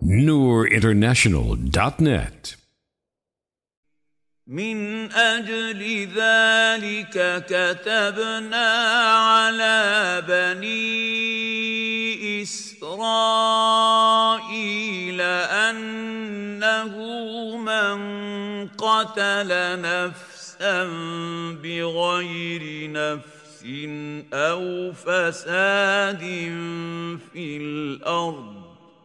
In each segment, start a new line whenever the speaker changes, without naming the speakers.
NoorInternational.net.
من أجل ذلك كتبنا على بني إسرائيل أنه من قتل نفسا بغير نفس أو فساد في الأرض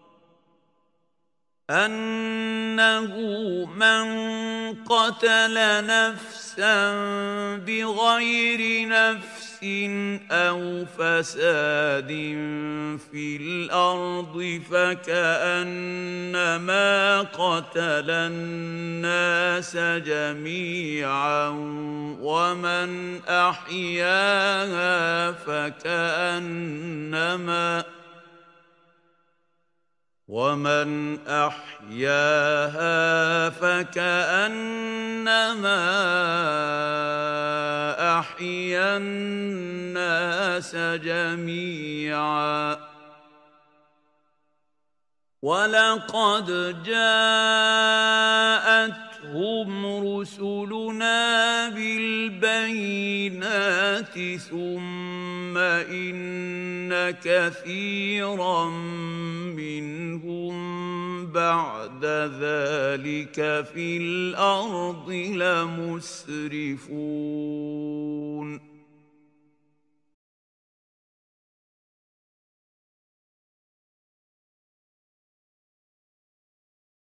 أنه من قتل نفسا بغير نفس أو فساد في الأرض فكأنما قتل الناس جميعا ومن أحياها فكأنما أحيا الناس جميعا ولقد جاءتهم رسلنا بالبينات ثم إن كثيرا منهم بعد ذلك في الأرض لمسرفون